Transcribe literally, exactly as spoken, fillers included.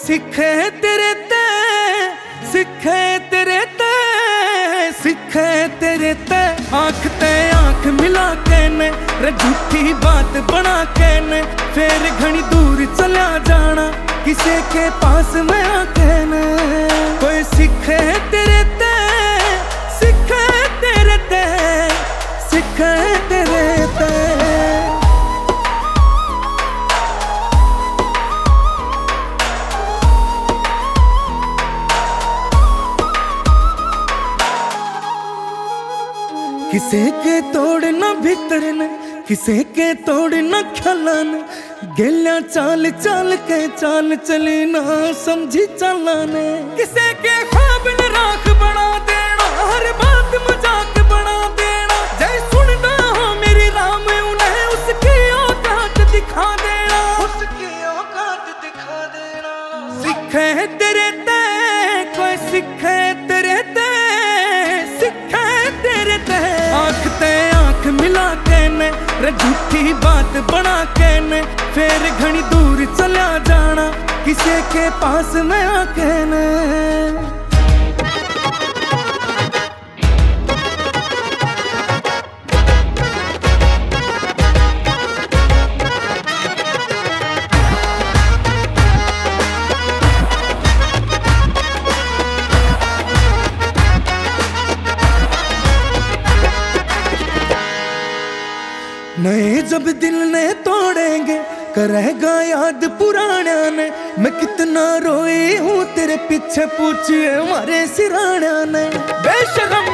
सिखे तेरे ते सिखे तेरे ते सिखे तेरे ते आंख ते आंख मिला के ने रे झूठी बात बना के ने फिर घनी दूर चला जाना किसी के पास में आके ने कोई सिखे तेरे ते सिखे तेरे ते सिखे तेरे ते किसे के तोड़ना भीतर ने किसे के तोड़ना ख्यालन गेलिया चाल चाल के चाल चली ना समझी चालाने किसे के ख्वाब ने राख बना देना हर बात मजाक बना देना जय सुनना हो मेरी राम उन्हें उसकी औकात दिखा देना उसकी औकात दिखा देना सिखे तेरे ते कोई सिखे तेरे ते सिखे तेरे ते आंख ते आंख मिला के ने रे झूठी बात बना के ने फिर घनी दूर चला जाना किसी के पास में आके ने नए जब दिल ने तोड़ेंगे करेगा याद पुराना ने मैं कितना रोई हूँ तेरे पीछे पूछिए हमारे सिराना ने बेशरम